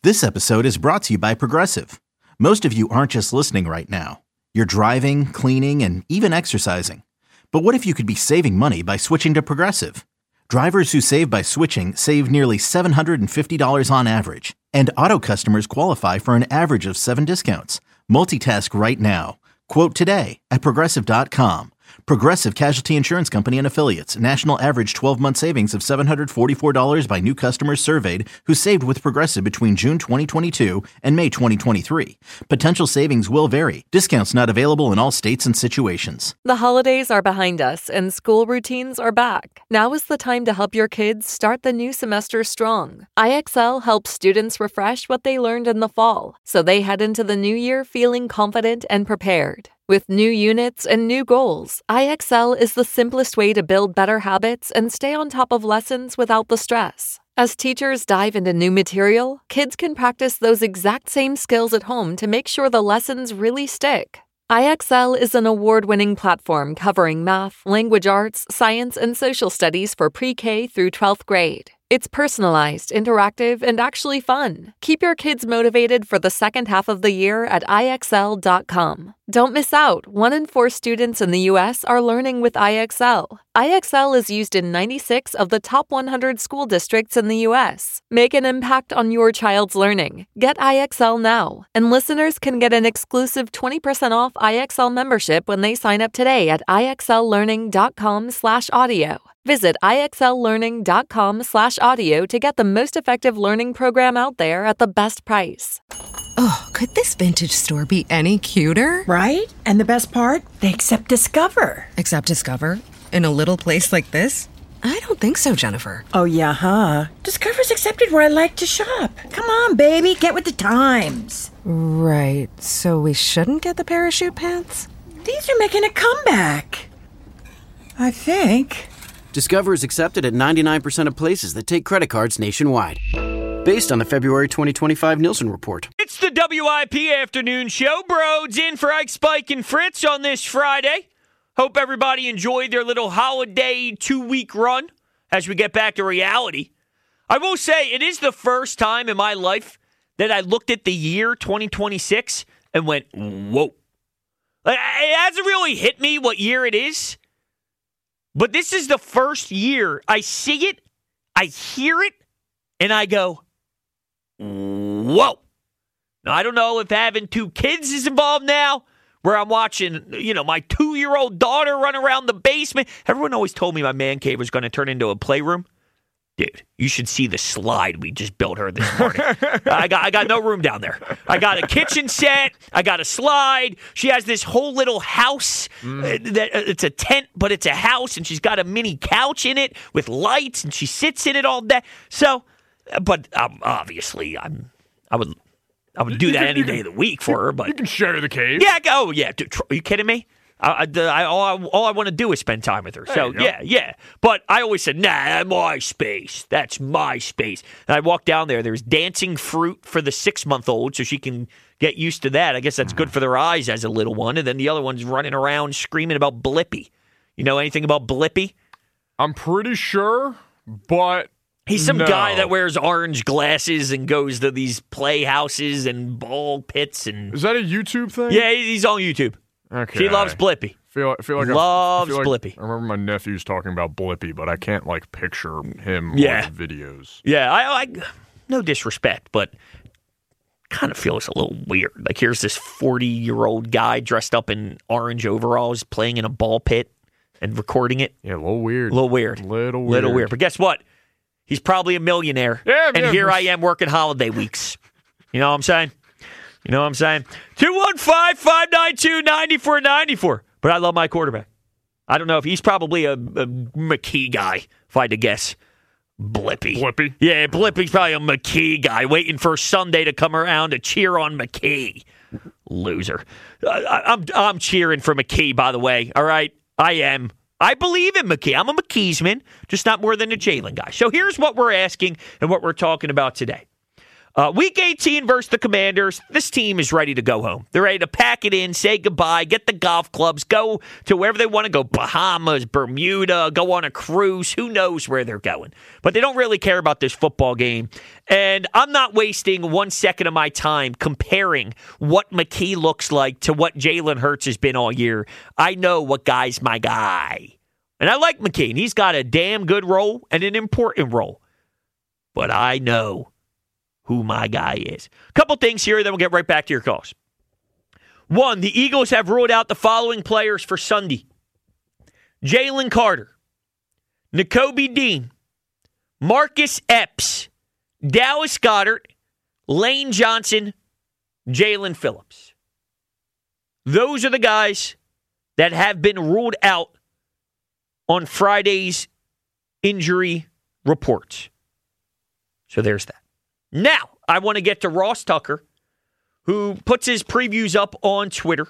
This episode is brought to you by Progressive. Most of you aren't just listening right now. You're driving, cleaning, and even exercising. But what if you could be saving money by switching to Progressive? Drivers who save by switching save nearly $750 on average. And auto customers qualify for an average of 7 discounts. Multitask right now. Quote today at Progressive.com. Progressive Casualty Insurance Company and Affiliates. National average 12-month savings of $744 by new customers surveyed who saved with Progressive between June 2022 and May 2023. Potential savings will vary. Discounts not available in all states and situations. The holidays are behind us and school routines are back. Now is the time to help your kids start the new semester strong. IXL helps students refresh what they learned in the fall, so they head into the new year feeling confident and prepared. With new units and new goals, IXL is the simplest way to build better habits and stay on top of lessons without the stress. As teachers dive into new material, kids can practice those exact same skills at home to make sure the lessons really stick. IXL is an award-winning platform covering math, language arts, science, and social studies for pre-K through 12th grade. It's personalized, interactive, and actually fun. Keep your kids motivated for the second half of the year at IXL.com. Don't miss out. 1 in 4 students in the U.S. are learning with IXL. IXL is used in 96 of the top 100 school districts in the U.S. Make an impact on your child's learning. Get IXL now. And listeners can get an exclusive 20% off IXL membership when they sign up today at IXLlearning.com/audio. Visit IXLlearning.com/audio to get the most effective learning program out there at the best price. Oh, could this vintage store be any cuter? Right? And the best part? They accept Discover. Accept Discover? In a little place like this? I don't think so, Jennifer. Oh, yeah, huh? Discover's accepted where I like to shop. Come on, baby, get with the times. Right, so we shouldn't get the parachute pants? These are making a comeback. I think. Discover is accepted at 99% of places that take credit cards nationwide. Based on the February 2025 Nielsen report. It's the WIP Afternoon Show. Broads in for Ike, Spike, and Fritz on this Friday. Hope everybody enjoyed their little holiday 2-week run as we get back to reality. I will say it is the first time in my life that I looked at the year 2026 and went, whoa. It hasn't really hit me what year it is. But this is the first year I see it, I hear it, and I go, whoa. Now, I don't know if having 2 kids is involved now, where I'm watching, my 2-year-old daughter run around the basement. Everyone always told me my man cave was going to turn into a playroom. Dude, you should see the slide we just built her this morning. I got no room down there. I got a kitchen set. I got a slide. She has this whole little house. It's a tent, but it's a house, and she's got a mini couch in it with lights, and she sits in it all day. So, but obviously, I would do that any day of the week for her. But you can share the cave. Yeah. Oh, yeah. Dude, are you kidding me? All I want to do is spend time with her. So, yeah. But I always said, nah, my space. That's my space. And I walk down there. There's dancing fruit for the 6-month-old so she can get used to that. I guess that's good for their eyes as a little one. And then the other one's running around screaming about Blippi. You know anything about Blippi? I'm pretty sure, but he's some guy that wears orange glasses and goes to these playhouses and ball pits. And is that a YouTube thing? Yeah, he's on YouTube. Okay. She loves Blippi. Feel like loves Blippi. I remember my nephew's talking about Blippi, but I can't picture him on the videos. Yeah, I no disrespect, but kind of feels a little weird. Like here's this 40-year-old guy dressed up in orange overalls playing in a ball pit and recording it. Yeah, a little weird. Little weird. But guess what? He's probably a millionaire. Yeah, and here I am working holiday weeks. You know what I'm saying? 215-592-9494. But I love my quarterback. I don't know if he's probably a McKee guy, if I had to guess. Blippi. Yeah, Blippi's probably a McKee guy waiting for Sunday to come around to cheer on McKee. Loser. I'm cheering for McKee, by the way. All right? I am. I believe in McKee. I'm a McKeesman, just not more than a Jalen guy. So here's what we're asking and what we're talking about today. Week 18 versus the Commanders, this team is ready to go home. They're ready to pack it in, say goodbye, get the golf clubs, go to wherever they want to go, Bahamas, Bermuda, go on a cruise. Who knows where they're going? But they don't really care about this football game. And I'm not wasting 1 second of my time comparing what McKee looks like to what Jalen Hurts has been all year. I know what guy's my guy. And I like McKee, and he's got a damn good role and an important role. But I know who my guy is. A couple things here, then we'll get right back to your calls. One, the Eagles have ruled out the following players for Sunday: Jalen Carter, Nakobe Dean, Marcus Epps, Dallas Goedert, Lane Johnson, Jalen Phillips. Those are the guys that have been ruled out on Friday's injury reports. So there's that. Now, I want to get to Ross Tucker, who puts his previews up on Twitter.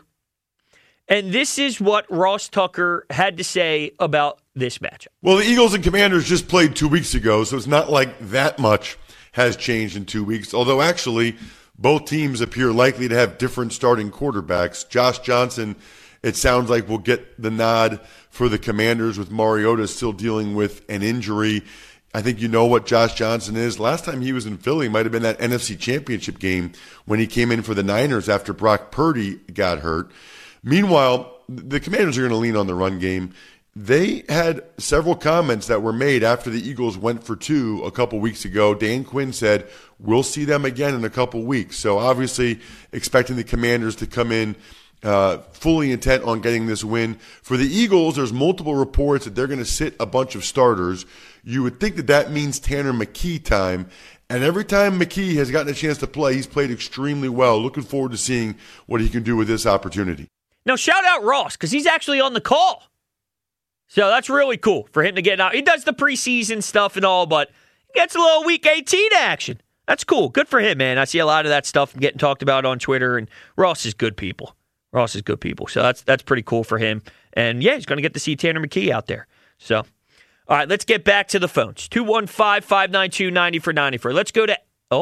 And this is what Ross Tucker had to say about this matchup. Well, the Eagles and Commanders just played 2 weeks ago, so it's not like that much has changed in 2 weeks. Although, actually, both teams appear likely to have different starting quarterbacks. Josh Johnson, it sounds like, will get the nod for the Commanders, with Mariota still dealing with an injury. I think you know what Josh Johnson is. Last time he was in Philly might have been that NFC Championship game when he came in for the Niners after Brock Purdy got hurt. Meanwhile, the Commanders are going to lean on the run game. They had several comments that were made after the Eagles went for two a couple weeks ago. Dan Quinn said, we'll see them again in a couple weeks. So obviously expecting the Commanders to come in fully intent on getting this win. For the Eagles, there's multiple reports that they're going to sit a bunch of starters. You would think that that means Tanner McKee time. And every time McKee has gotten a chance to play, he's played extremely well. Looking forward to seeing what he can do with this opportunity. Now, shout out Ross, because he's actually on the call. So that's really cool for him to get out. He does the preseason stuff and all, but he gets a little Week 18 action. That's cool. Good for him, man. I see a lot of that stuff getting talked about on Twitter, and Ross is good people. Ross is good people. So that's pretty cool for him. And, yeah, he's going to get to see Tanner McKee out there. So, all right, let's get back to the phones. 215-592-9494. Let's go to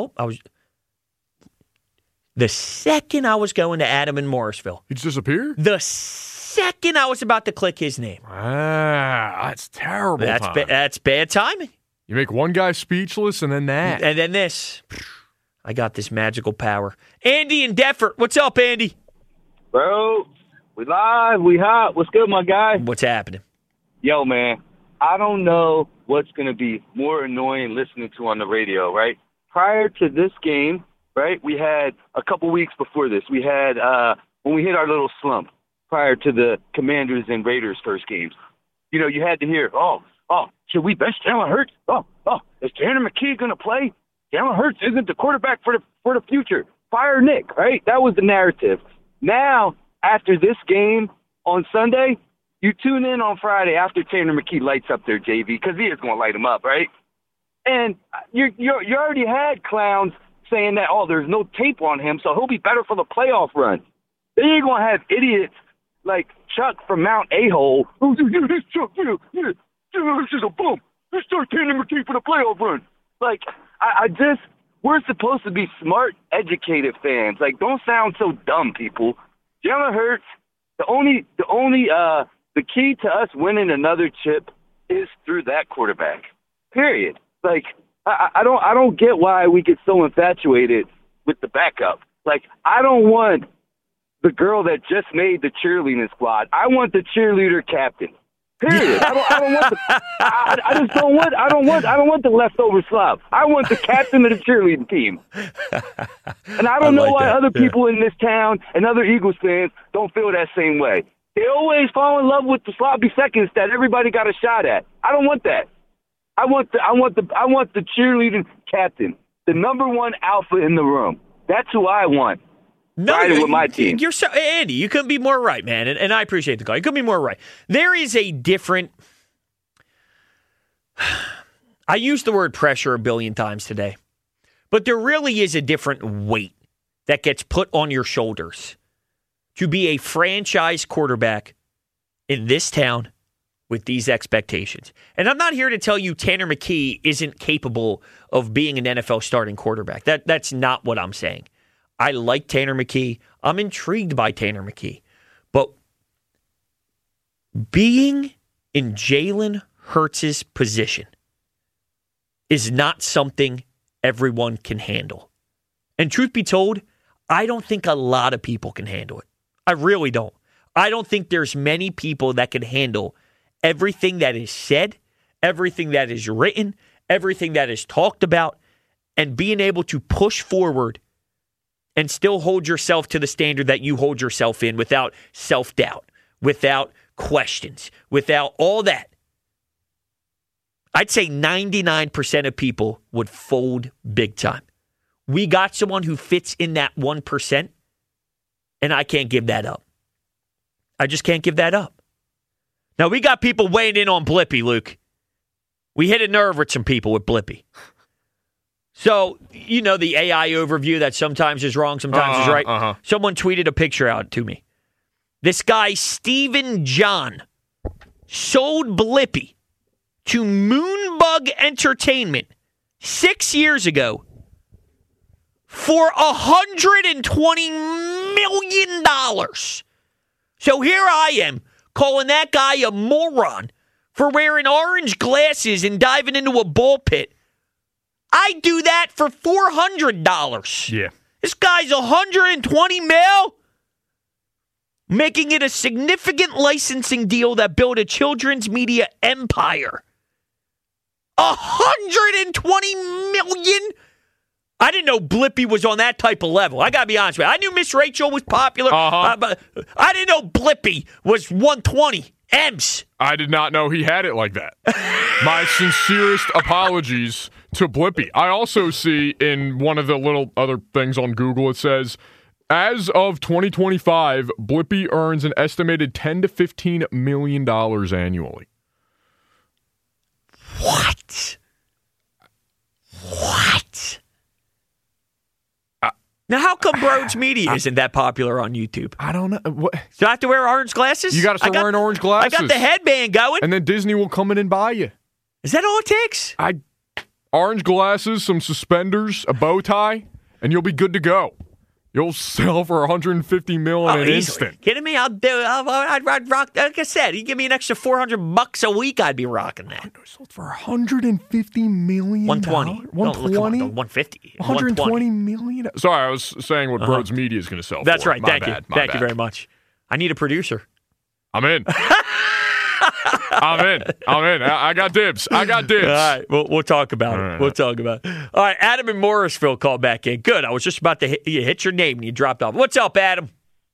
the second I was going to Adam in Morrisville. He just disappeared? The second I was about to click his name. That's terrible. That's bad timing. You make one guy speechless and then that. And then this. I got this magical power. Andy in Deffert. What's up, Andy? Bro, we live, we hot. What's good, my guy? What's happening? Yo, man, I don't know what's going to be more annoying listening to on the radio, right? Prior to this game, right, we had a couple weeks before this, we had when we hit our little slump prior to the Commanders and Raiders first games. You know, you had to hear, should we bench Jalen Hurts? Is Tanner McKee going to play? Jalen Hurts isn't the quarterback for the future. Fire Nick, right? That was the narrative. Now, after this game on Sunday, you tune in on Friday after Tanner McKee lights up their JV, because he is going to light him up, right? And you already had clowns saying that, there's no tape on him, so he'll be better for the playoff run. Then you're going to have idiots like Chuck from Mount A-Hole. Oh, this Chuck, this is a bum. Let's start Tanner McKee for the playoff run. Like, we're supposed to be smart, educated fans. Like, don't sound so dumb, people. Jalen Hurts, the key to us winning another chip is through that quarterback. Period. Like, I don't get why we get so infatuated with the backup. Like, I don't want the girl that just made the cheerleading squad. I want the cheerleader captain. Period. I don't want I don't want the leftover slob. I want the captain of the cheerleading team. And I don't know why other people in this town and other Eagles fans don't feel that same way. They always fall in love with the sloppy seconds that everybody got a shot at. I don't want that. I want the cheerleading captain, the number one alpha in the room. That's who I want. Riding with my team. Andy, you couldn't be more right, man. And I appreciate the call. You couldn't be more right. There is a different. I used the word pressure a billion times today, but there really is a different weight that gets put on your shoulders to be a franchise quarterback in this town with these expectations. And I'm not here to tell you Tanner McKee isn't capable of being an NFL starting quarterback. That's not what I'm saying. I like Tanner McKee. I'm intrigued by Tanner McKee. But being in Jalen Hurts' position is not something everyone can handle. And truth be told, I don't think a lot of people can handle it. I really don't. I don't think there's many people that can handle everything that is said, everything that is written, everything that is talked about, and being able to push forward and still hold yourself to the standard that you hold yourself in without self-doubt, without questions, without all that. I'd say 99% of people would fold big time. We got someone who fits in that 1%, and I can't give that up. I just can't give that up. Now, we got people weighing in on Blippi, Luke. We hit a nerve with some people with Blippi. So, you know the AI overview that sometimes is wrong, sometimes is right? Someone tweeted a picture out to me. This guy, Stephen John, sold Blippi to Moonbug Entertainment 6 years ago for $120 million. So here I am calling that guy a moron for wearing orange glasses and diving into a ball pit. I do that for $400. Yeah. This guy's $120 mil, making it a significant licensing deal that built a children's media empire. $120 million? I didn't know Blippi was on that type of level. I got to be honest with you. I knew Miss Rachel was popular, but I didn't know Blippi was 120 M's. I did not know he had it like that. My sincerest apologies to Blippi. I also see in one of the little other things on Google, it says, as of 2025, Blippi earns an estimated $10 to $15 million annually. What? Now, how come Broads Media isn't that popular on YouTube? I don't know. What? Do I have to wear orange glasses? You got to start wearing orange glasses. I got the headband going. And then Disney will come in and buy you. Is that all it takes? Orange glasses, some suspenders, a bow tie, and you'll be good to go. You'll sell for $150 million in an instant. Kidding me? I'd rock. Like I said, you give me an extra $400 a week, I'd be rocking that. Sold for $150 million. 120. 120. 150. $120 million. Sorry, I was saying what Broads Media is going to sell. That's for. right. My Thank bad. you. Thank you very much. I need a producer. I'm in. I'm in. I got dibs. All right. We'll talk about it. We'll talk about it. All right. Adam in Morrisville called back in. Good. I was just about to hit your name and you dropped off. What's up, Adam?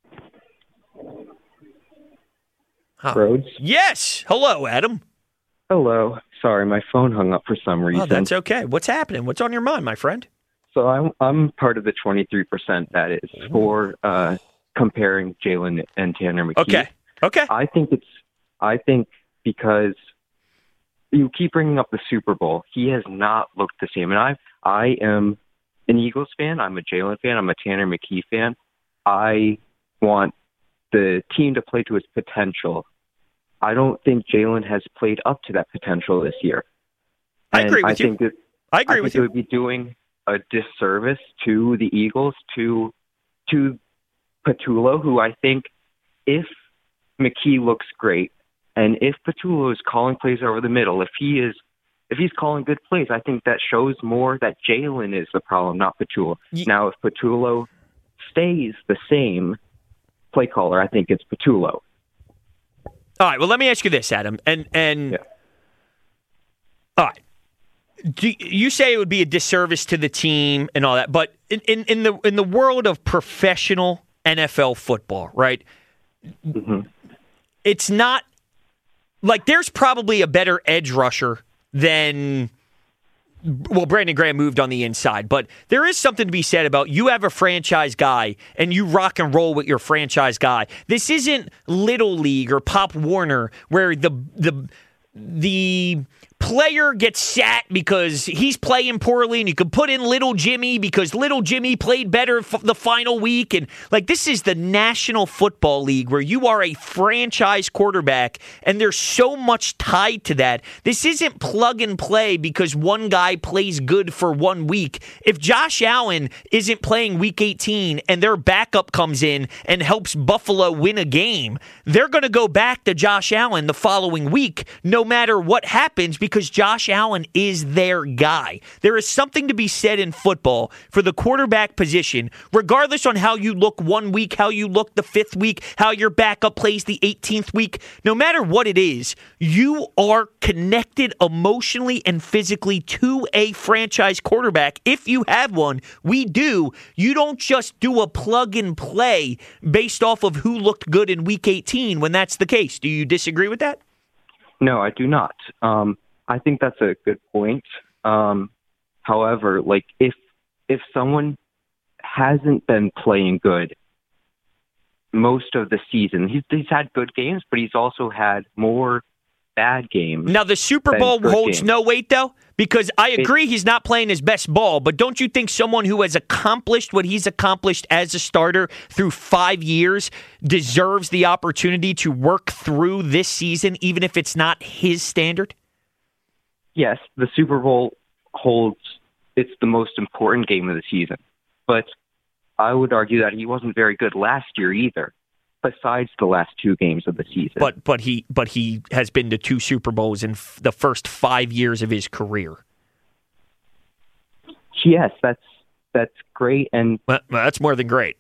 Rhodes? Yes. Hello, Adam. Hello. Sorry, my phone hung up for some reason. Oh, that's okay. What's happening? What's on your mind, my friend? So I'm part of the 23% that is for comparing Jalen and Tanner McKee. Okay. I think because you keep bringing up the Super Bowl, he has not looked the same. And I am an Eagles fan. I'm a Jalen fan. I'm a Tanner McKee fan. I want the team to play to his potential. I don't think Jalen has played up to that potential this year. I agree with you. I think it would be doing a disservice to the Eagles, to Patullo, who I think if McKee looks great, and if Patullo is calling plays over the middle, if he's calling good plays, I think that shows more that Jalen is the problem, not Patullo. Now, if Patullo stays the same play caller, I think it's Patullo. All right. Well, let me ask you this, Adam. And all right. You say it would be a disservice to the team and all that, but in the world of professional NFL football, right? Mm-hmm. It's not like there's probably a better edge rusher than, well, Brandon Graham moved on the inside, but there is something to be said about you have a franchise guy and you rock and roll with your franchise guy. This isn't Little League or Pop Warner where the player gets sat because he's playing poorly, and you can put in little Jimmy because little Jimmy played better the final week. And like, this is the National Football League where you are a franchise quarterback, and there's so much tied to that. This isn't plug and play because one guy plays good for 1 week. If Josh Allen isn't playing week 18 and their backup comes in and helps Buffalo win a game, they're going to go back to Josh Allen the following week, no matter what happens, because Josh Allen is their guy. There is something to be said in football for the quarterback position, regardless on how you look 1 week, how you look the 5th week, how your backup plays the 18th week. No matter what it is, you are connected emotionally and physically to a franchise quarterback. If you have one, we do. You don't just do a plug and play based off of who looked good in week 18 when that's the case. Do you disagree with that? No, I do not. I think that's a good point. However, like if someone hasn't been playing good most of the season, he's had good games, but he's also had more bad games. Now, the Super Bowl holds no weight, though, because I agree he's not playing his best ball, but don't you think someone who has accomplished what he's accomplished as a starter through 5 years deserves the opportunity to work through this season, even if it's not his standard? Yes, the Super Bowl it's the most important game of the season, but I would argue that he wasn't very good last year either, besides the last 2 games of the season. But he has been to 2 Super Bowls in the first 5 years of his career. Yes, that's great, and that's more than great.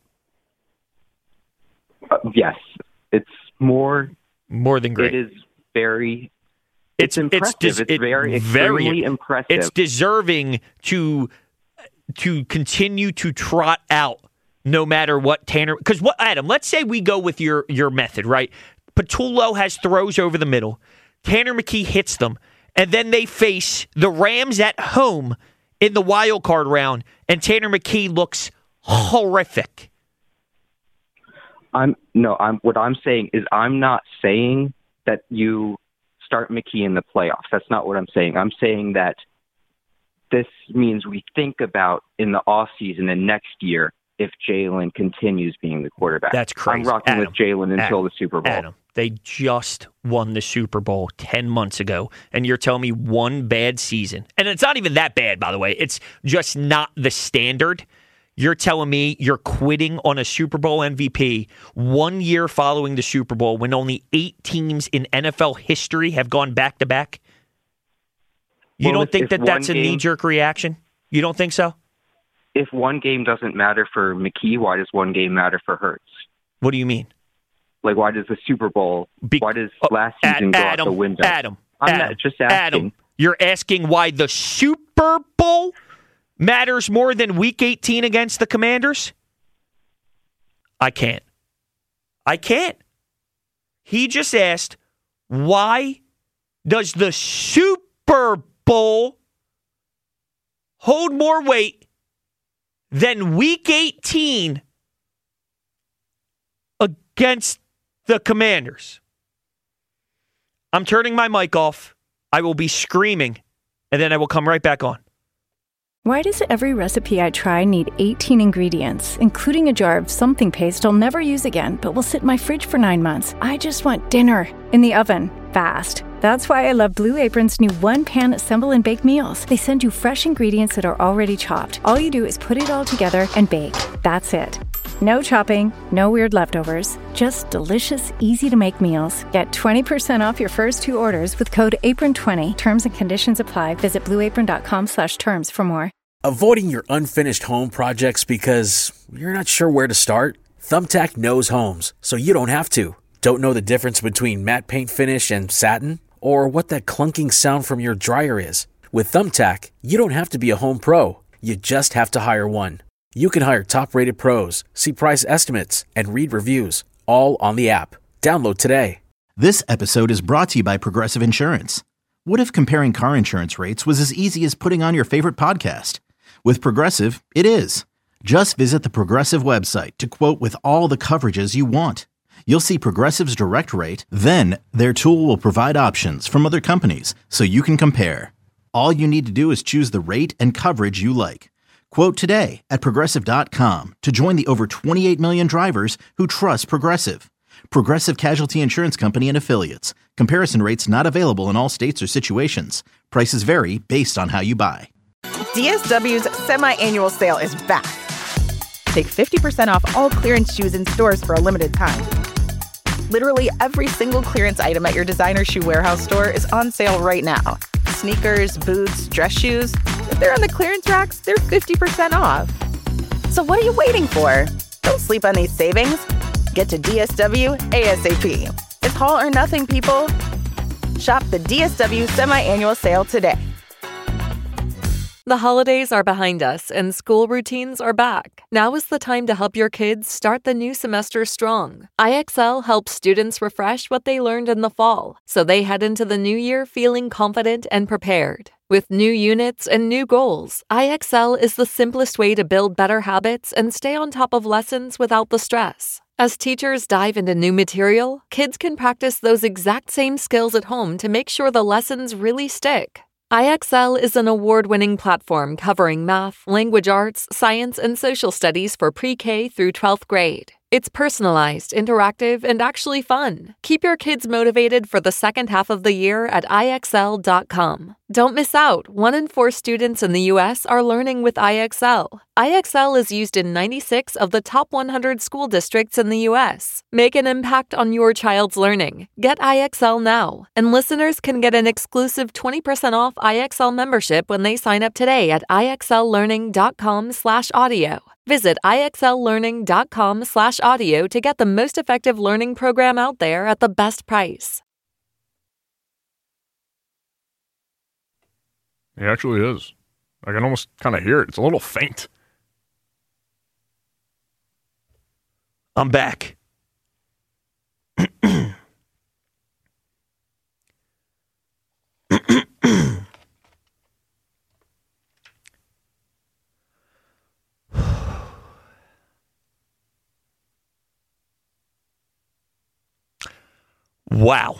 Yes, it's more than great. It is very. It's impressive. It's very extremely impressive. It's deserving to continue to trot out no matter what Tanner. Because Adam? Let's say we go with your method, right? Patullo has throws over the middle. Tanner McKee hits them, and then they face the Rams at home in the wild card round, and Tanner McKee looks horrific. What I'm saying is I'm not saying that you start McKee in the playoffs. That's not what I'm saying. I'm saying that this means we think about in the offseason and next year if Jalen continues being the quarterback. That's crazy. I'm rocking with Jalen until the Super Bowl. Adam, they just won the Super Bowl 10 months ago, and you're telling me one bad season, and it's not even that bad, by the way. It's just not the standard. You're telling me you're quitting on a Super Bowl MVP 1 year following the Super Bowl when only 8 teams in NFL history have gone back-to-back? You don't think that's a knee-jerk reaction? You don't think so? If one game doesn't matter for McKee, why does one game matter for Hurts? What do you mean? Like, why does the Super Bowl, why does last season go out the window? I'm not just asking. Adam, you're asking why the Super Bowl matters more than Week 18 against the Commanders? I can't. He just asked, why does the Super Bowl hold more weight than Week 18 against the Commanders? I'm turning my mic off. I will be screaming, and then I will come right back on. Why does every recipe I try need 18 ingredients, including a jar of something paste I'll never use again, but will sit in my fridge for 9 months? I just want dinner in the oven, fast. That's why I love Blue Apron's new one-pan assemble and bake meals. They send you fresh ingredients that are already chopped. All you do is put it all together and bake. That's it. No chopping, no weird leftovers, just delicious, easy-to-make meals. Get 20% off your first 2 orders with code APRON20. Terms and conditions apply. Visit blueapron.com/terms for more. Avoiding your unfinished home projects because you're not sure where to start? Thumbtack knows homes, so you don't have to. Don't know the difference between matte paint finish and satin? Or what that clunking sound from your dryer is? With Thumbtack, you don't have to be a home pro. You just have to hire one. You can hire top-rated pros, see price estimates, and read reviews, all on the app. Download today. This episode is brought to you by Progressive Insurance. What if comparing car insurance rates was as easy as putting on your favorite podcast? With Progressive, it is. Just visit the Progressive website to quote with all the coverages you want. You'll see Progressive's direct rate, then their tool will provide options from other companies so you can compare. All you need to do is choose the rate and coverage you like. Quote today at Progressive.com to join the over 28 million drivers who trust Progressive. Progressive Casualty Insurance Company and Affiliates. Comparison rates not available in all states or situations. Prices vary based on how you buy. DSW's semi-annual sale is back. Take 50% off all clearance shoes in stores for a limited time. Literally every single clearance item at your designer shoe warehouse store is on sale right now. Sneakers, boots, dress shoes. If they're on the clearance racks, they're 50% off. So what are you waiting for? Don't sleep on these savings. Get to DSW ASAP. It's all or nothing, people. Shop the DSW semi-annual sale today. The holidays are behind us and school routines are back. Now is the time to help your kids start the new semester strong. IXL helps students refresh what they learned in the fall, so they head into the new year feeling confident and prepared. With new units and new goals, IXL is the simplest way to build better habits and stay on top of lessons without the stress. As teachers dive into new material, kids can practice those exact same skills at home to make sure the lessons really stick. IXL is an award-winning platform covering math, language arts, science, and social studies for pre-K through 12th grade. It's personalized, interactive, and actually fun. Keep your kids motivated for the second half of the year at IXL.com. Don't miss out. 1 in 4 students in the U.S. are learning with IXL. IXL is used in 96 of the top 100 school districts in the U.S. Make an impact on your child's learning. Get IXL now. And listeners can get an exclusive 20% off IXL membership when they sign up today at IXLlearning.com/audio. Visit IXLlearning.com/audio to get the most effective learning program out there at the best price. It actually is. I can almost kind of hear it. It's a little faint. I'm back. Wow.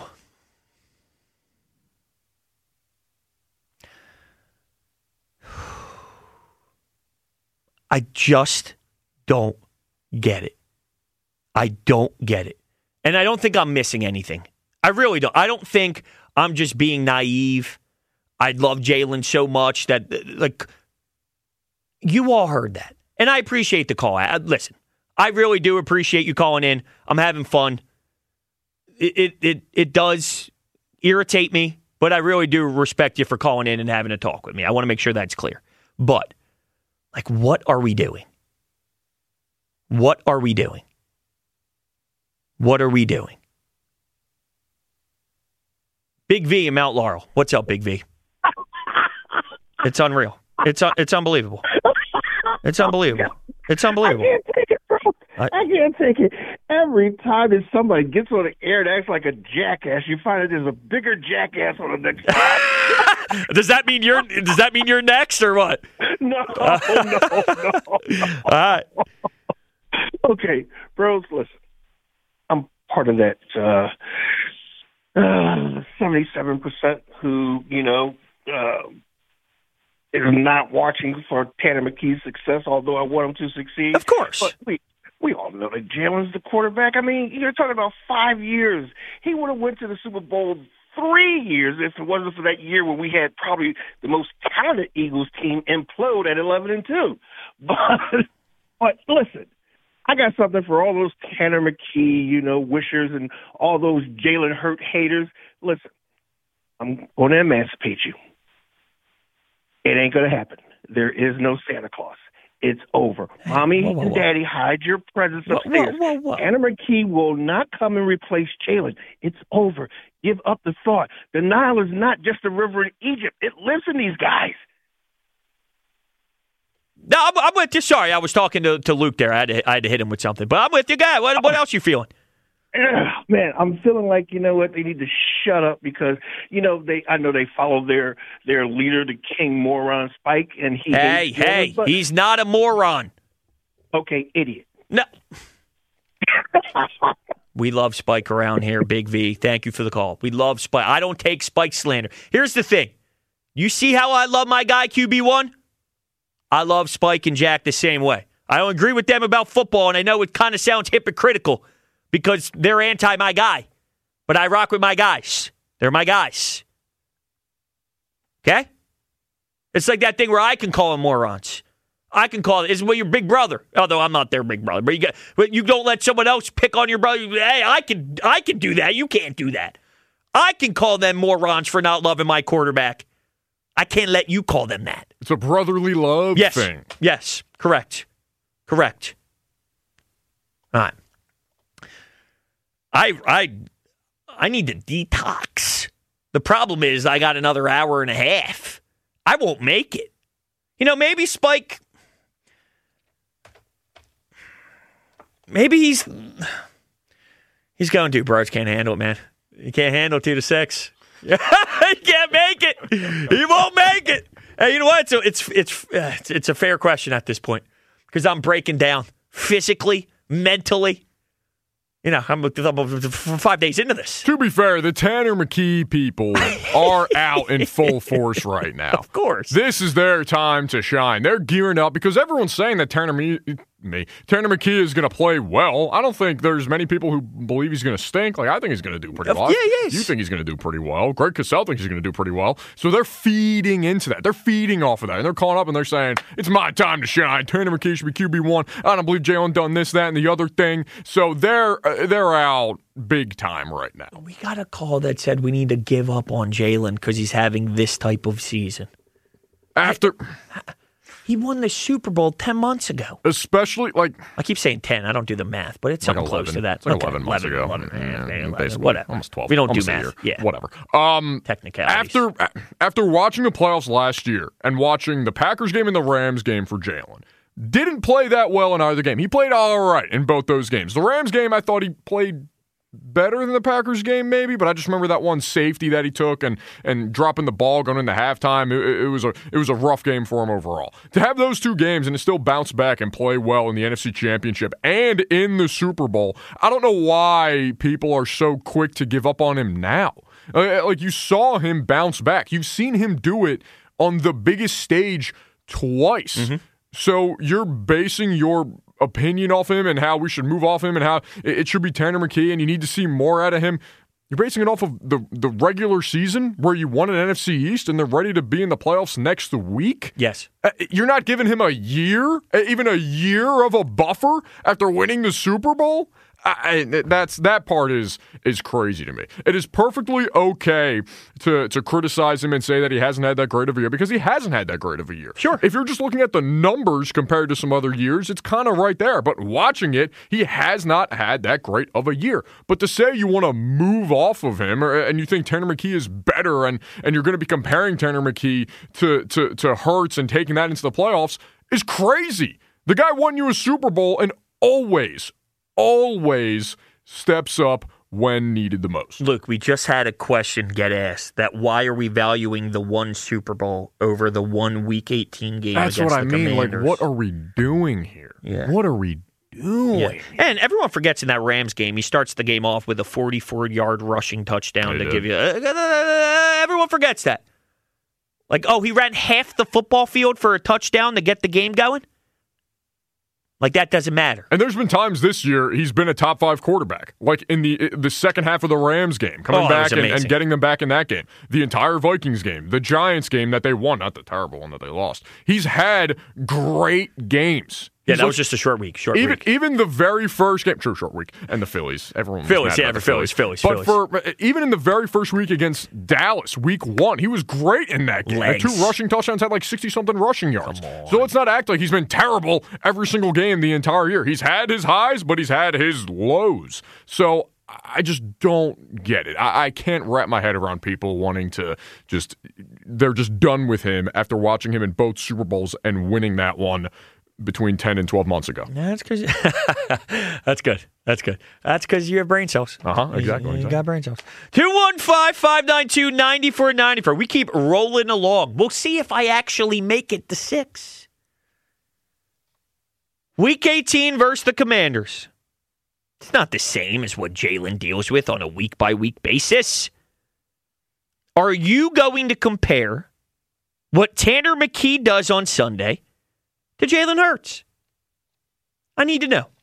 I just don't get it. I don't get it. And I don't think I'm missing anything. I really don't. I don't think I'm just being naive. I love Jalen so much that, like, you all heard that. And I appreciate the call. Listen, I really do appreciate you calling in. I'm having fun. It does irritate me, but I really do respect you for calling in and having a talk with me. I want to make sure that's clear. But, like, what are we doing? What are we doing? What are we doing? Big V in Mount Laurel. What's up, Big V? It's unreal. It's unbelievable. It's unbelievable. It's unbelievable. I can't take it, bro. I can't take it. Every time that somebody gets on the air and acts like a jackass, you find that there's a bigger jackass on the next time. Does that mean you're next or what? No. All right. Okay, bros, listen. I'm part of that 77% who, is not watching for Tanner McKee's success, although I want him to succeed. Of course. But we all know that Jalen's the quarterback. I mean, you're talking about 5 years. He would have went to the Super Bowl 3 years if it wasn't for that year when we had probably the most talented Eagles team implode at 11-2. But listen, I got something for all those Tanner McKee, wishers and all those Jalen Hurt haters. Listen, I'm going to emancipate you. It ain't going to happen. There is no Santa Claus. It's over. Mommy and Daddy, hide your presents upstairs. Tanner McKee will not come and replace Jalen. It's over. Give up the thought. The Nile is not just a river in Egypt. It lives in these guys. No, I'm with you. Sorry, I was talking to Luke there. I had to hit him with something. But I'm with you, guy. What else you feeling? Man, I'm feeling like, you know what, they need to shut up because, I know they follow their leader, the king moron Spike, and he Hey, he's not a moron. Okay, idiot. No. We love Spike around here, Big V. Thank you for the call. We love Spike. I don't take Spike slander. Here's the thing. You see how I love my guy, QB1? I love Spike and Jack the same way. I don't agree with them about football, and I know it kind of sounds hypocritical because they're anti my guy. But I rock with my guys. They're my guys. Okay? It's like that thing where I can call them morons. I can call it. It's your big brother. Although I'm not their big brother. But you don't let someone else pick on your brother. Hey, I can do that. You can't do that. I can call them morons for not loving my quarterback. I can't let you call them that. It's a brotherly love thing. Yes. Correct. All right. I need to detox. The problem is I got another hour and a half. I won't make it. Maybe Spike... Maybe he's going to. Bros can't handle it, man. He can't handle 2 to 6. He can't make it. He won't make it. Hey, you know what? So it's a fair question at this point because I'm breaking down physically, mentally. I'm 5 days into this. To be fair, the Tanner McKee people are out in full force right now. Of course. This is their time to shine. They're gearing up because everyone's saying that Tanner McKee is going to play well. I don't think there's many people who believe he's going to stink. I think he's going to do pretty well. Yeah, he is. You think he's going to do pretty well. Greg Cosell thinks he's going to do pretty well. So they're feeding into that. They're feeding off of that. And they're calling up and they're saying, it's my time to shine. Tanner McKee should be QB1. I don't believe Jalen done this, that, and the other thing. So they're out big time right now. We got a call that said we need to give up on Jalen because he's having this type of season. He won the Super Bowl 10 months ago. Especially, I keep saying 10. I don't do the math, but it's something close to that. It's 11 months ago. 11, whatever. Almost 12. We don't do almost math. Yeah. Whatever. Technicalities. After watching the playoffs last year and watching the Packers game and the Rams game for Jalen, didn't play that well in either game. He played all right in both those games. The Rams game, I thought he played better than the Packers game maybe, but I just remember that one safety that he took and dropping the ball going into halftime. It was a rough game for him overall. To have those two games and to still bounce back and play well in the NFC Championship and in the Super Bowl, I don't know why people are so quick to give up on him now. You saw him bounce back. You've seen him do it on the biggest stage twice. Mm-hmm. So you're basing your opinion off him and how we should move off him and how it should be Tanner McKee and you need to see more out of him. You're basing it off of the regular season where you won an NFC East and they're ready to be in the playoffs next week? Yes. You're not giving him a year, even a year of a buffer after winning the Super Bowl? That part is crazy to me. It is perfectly okay to criticize him and say that he hasn't had that great of a year because he hasn't had that great of a year. Sure. If you're just looking at the numbers compared to some other years, it's kind of right there. But watching it, he has not had that great of a year. But to say you want to move off of him and you think Tanner McKee is better and you're going to be comparing Tanner McKee to Hurts and taking that into the playoffs is crazy. The guy won you a Super Bowl and always steps up when needed the most. Luke, we just had a question get asked that why are we valuing the one Super Bowl over the one Week 18 game That's against what I the mean. Commanders? What are we doing here? Yeah. What are we doing? Yeah. And everyone forgets in that Rams game, he starts the game off with a 44-yard rushing touchdown to give you... everyone forgets that. He ran half the football field for a touchdown to get the game going? That doesn't matter. And there's been times this year he's been a top 5 quarterback, in the second half of the Rams game, coming back and getting them back in that game. The entire Vikings game, the Giants game that they won, not the terrible one that they lost. He's had great games. Yeah, that was just a short week. Even the very first game, short week, and the Phillies. Everyone was mad about the Phillies. But even in the very first week against Dallas, week 1, he was great in that game. Had 2 rushing touchdowns, had 60-something rushing yards. So let's not act like he's been terrible every single game the entire year. He's had his highs, but he's had his lows. So I just don't get it. I can't wrap my head around people wanting to they're just done with him after watching him in both Super Bowls and winning that one between 10 and 12 months ago. That's because That's good. That's because you have brain cells. Exactly. You got brain cells. 215-592-9494. We keep rolling along. We'll see if I actually make it to 6. Week 18 versus the Commanders. It's not the same as what Jalen deals with on a week-by-week basis. Are you going to compare what Tanner McKee does on Sunday to Jalen Hurts? I need to know.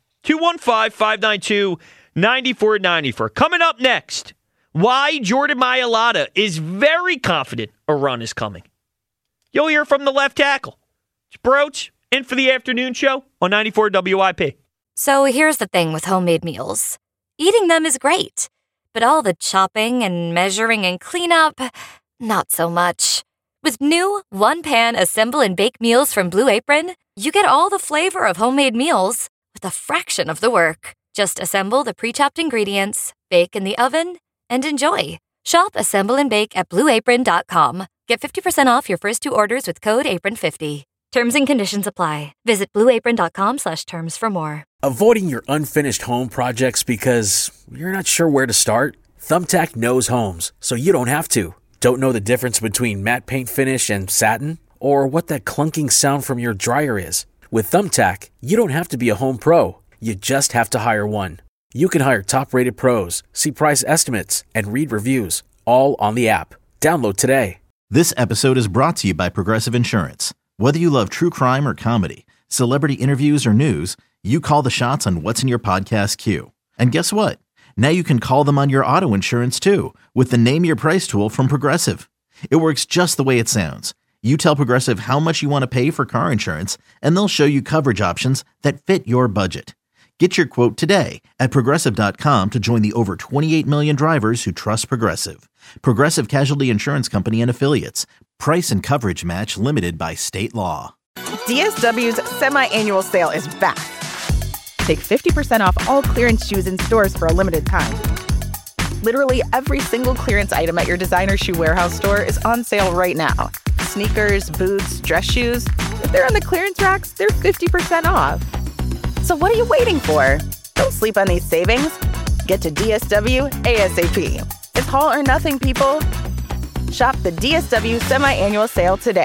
215-592-9494. Coming up next, why Jordan Mailata is very confident a run is coming. You'll hear from the left tackle. It's Broach in for the afternoon show on 94 WIP. So here's the thing with homemade meals. Eating them is great, but all the chopping and measuring and cleanup, not so much. With new one-pan assemble and bake meals from Blue Apron, you get all the flavor of homemade meals with a fraction of the work. Just assemble the pre-chopped ingredients, bake in the oven, and enjoy. Shop, assemble, and bake at BlueApron.com. Get 50% off your first 2 orders with code APRON50. Terms and conditions apply. Visit BlueApron.com/terms for more. Avoiding your unfinished home projects because you're not sure where to start? Thumbtack knows homes, so you don't have to. Don't know the difference between matte paint finish and satin? Or what that clunking sound from your dryer is? With Thumbtack, you don't have to be a home pro. You just have to hire one. You can hire top-rated pros, see price estimates, and read reviews, all on the app. Download today. This episode is brought to you by Progressive Insurance. Whether you love true crime or comedy, celebrity interviews or news, you call the shots on what's in your podcast queue. And guess what? Now you can call them on your auto insurance too with the Name Your Price tool from Progressive. It works just the way it sounds. You tell Progressive how much you want to pay for car insurance, and they'll show you coverage options that fit your budget. Get your quote today at Progressive.com to join the over 28 million drivers who trust Progressive. Progressive Casualty Insurance Company and Affiliates. Price and coverage match limited by state law. DSW's semi-annual sale is back. Take 50% off all clearance shoes in stores for a limited time. Literally every single clearance item at your designer shoe warehouse store is on sale right now. Sneakers, boots, dress shoes. If they're on the clearance racks, they're 50% off. So what are you waiting for? Don't sleep on these savings. Get to DSW ASAP. It's haul or nothing, people. Shop the DSW semi-annual sale today.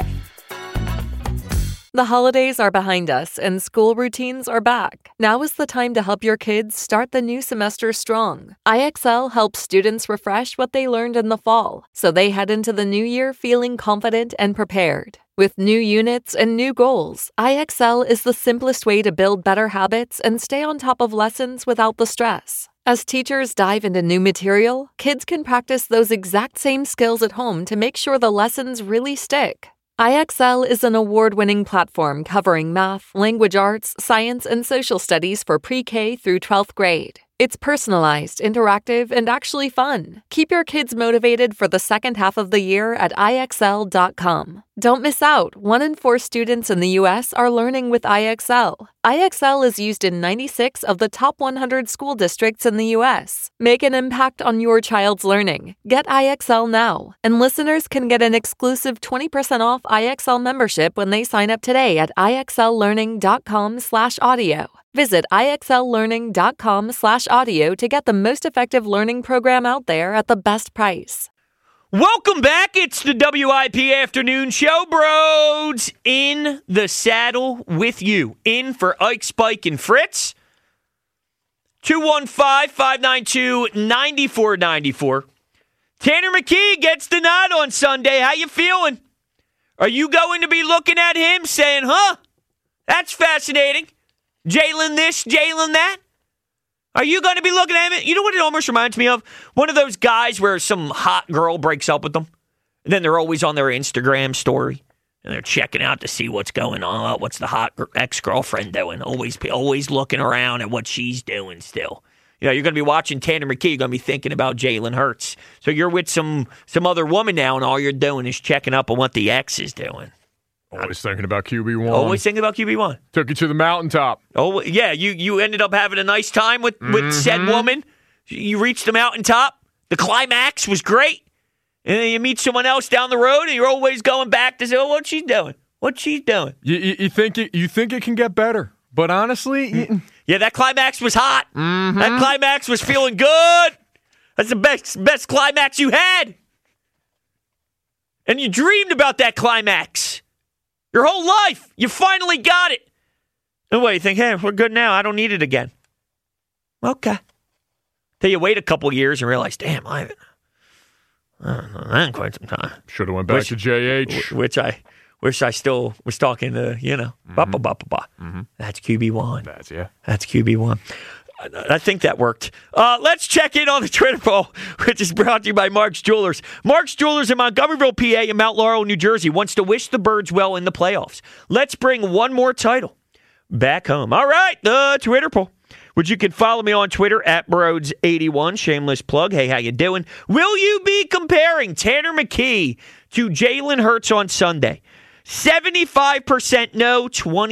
The holidays are behind us and school routines are back. Now is the time to help your kids start the new semester strong. IXL helps students refresh what they learned in the fall, so they head into the new year feeling confident and prepared. With new units and new goals, IXL is the simplest way to build better habits and stay on top of lessons without the stress. As teachers dive into new material, kids can practice those exact same skills at home to make sure the lessons really stick. IXL is an award-winning platform covering math, language arts, science, and social studies for pre-K through 12th grade. It's personalized, interactive, and actually fun. Keep your kids motivated for the second half of the year at IXL.com. Don't miss out. 1 in 4 students in the U.S. are learning with IXL. IXL is used in 96 of the top 100 school districts in the U.S. Make an impact on your child's learning. Get IXL now. And listeners can get an exclusive 20% off IXL membership when they sign up today at IXLlearning.com/audio. Visit IXLlearning.com/audio to get the most effective learning program out there at the best price. Welcome back. It's the WIP Afternoon Show. Bros in the saddle with you. In for Ike, Spike, and Fritz. 215-592-9494. Tanner McKee gets the nod on Sunday. How you feeling? Are you going to be looking at him saying, that's fascinating. Jalen this, Jalen that? Are you going to be looking at him? You know what it almost reminds me of? One of those guys where some hot girl breaks up with them, and then they're always on their Instagram story, and they're checking out to see what's going on. What's the hot ex-girlfriend doing? Always looking around at what she's doing still. You know, you're going to be watching Tanner McKee. You're going to be thinking about Jalen Hurts. So you're with some other woman now, and all you're doing is checking up on what the ex is doing. Always thinking about QB1. Always thinking about QB1. Took you to the mountaintop. Oh, yeah. You ended up having a nice time with said woman. You reached the mountaintop. The climax was great. And then you meet someone else down the road, and you're always going back to say, what she's doing. What she's doing. You think it can get better. But honestly... Yeah, that climax was hot. Mm-hmm. That climax was feeling good. That's the best climax you had. And you dreamed about that climax. Your whole life, you finally got it. And what, you think, hey, we're good now. I don't need it again. Okay. Till you wait a couple years and realize, damn, I haven't quite some time. Should have went back to JH. Which I wish I still was talking to, That's QB1. That's QB1. I think that worked. Let's check in on the Twitter poll, which is brought to you by Mark's Jewelers. Mark's Jewelers in Montgomeryville, PA, and Mount Laurel, New Jersey, wants to wish the Birds well in the playoffs. Let's bring one more title back home. All right, the Twitter poll, which you can follow me on Twitter at Broads81. Shameless plug. Hey, how you doing? Will you be comparing Tanner McKee to Jalen Hurts on Sunday? 75% no,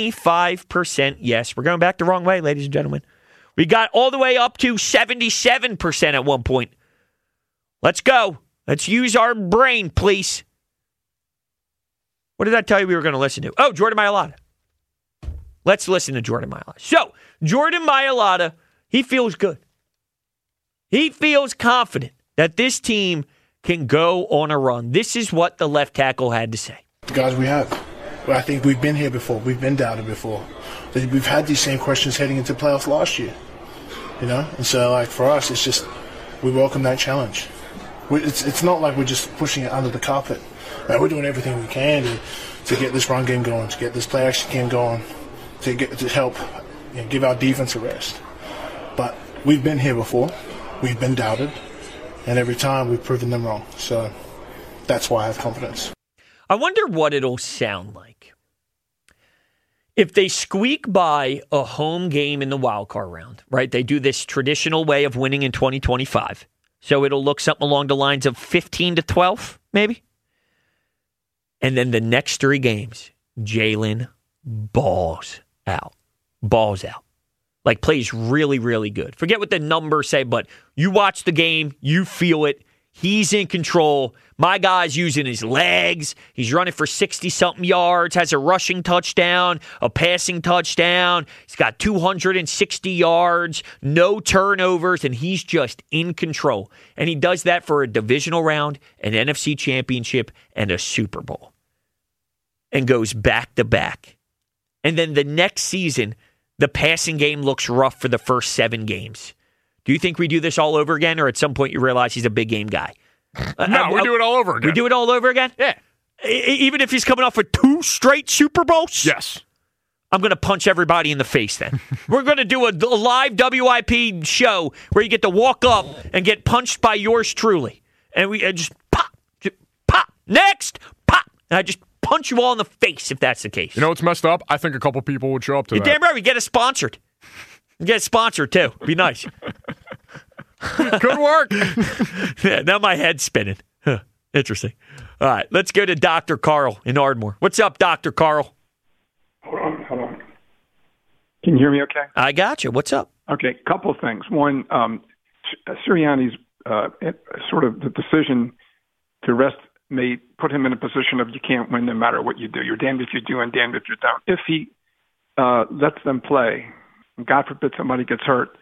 25% yes. We're going back the wrong way, ladies and gentlemen. We got all the way up to 77% at one point. Let's go. Let's use our brain, please. What did I tell you we were going to listen to? Oh, Jordan Mailata. Let's listen to Jordan Mailata. So, Jordan Mailata, he feels good. He feels confident that this team can go on a run. This is what the left tackle had to say. Guys, we have. I think we've been here before. We've been doubted before. We've had these same questions heading into playoffs last year. And so for us, it's just we welcome that challenge. It's not like we're just pushing it under the carpet. We're doing everything we can to get this run game going, to get this play action game going, to help give our defense a rest. But we've been here before. We've been doubted, and every time we've proven them wrong. So that's why I have confidence. I wonder what it'll sound like if they squeak by a home game in the wild card round, right? They do this traditional way of winning in 2025. So it'll look something along the lines of 15-12, maybe. And then the next three games, Jalen balls out. Like plays really, really good. Forget what the numbers say, but you watch the game, you feel it. He's in control. My guy's using his legs. He's running for 60-something yards, has a rushing touchdown, a passing touchdown. He's got 260 yards, no turnovers, and he's just in control. And he does that for a divisional round, an NFC championship, and a Super Bowl. And goes back to back. And then the next season, the passing game looks rough for the first 7 games. Do you think we do this all over again, or at some point you realize he's a big game guy? No, we do it all over again. We do it all over again? Yeah. Even if he's coming off with 2 straight Super Bowls? Yes. I'm going to punch everybody in the face then. We're going to do a live WIP show where you get to walk up and get punched by yours truly. And we just pop, next, pop. And I just punch you all in the face if that's the case. You know what's messed up? I think a couple people would show up to that. You're damn right. We get us sponsored. Get sponsored, too. Be nice. Good work. Yeah, now my head's spinning. Huh, interesting. All right, let's go to Dr. Carl in Ardmore. What's up, Dr. Carl? Hold on. Can you hear me okay? I got you. What's up? Okay, couple of things. One, Sirianni's sort of the decision to rest may put him in a position of you can't win no matter what you do. You're damned if you do and damned if you don't. If he lets them play, God forbid somebody gets hurt,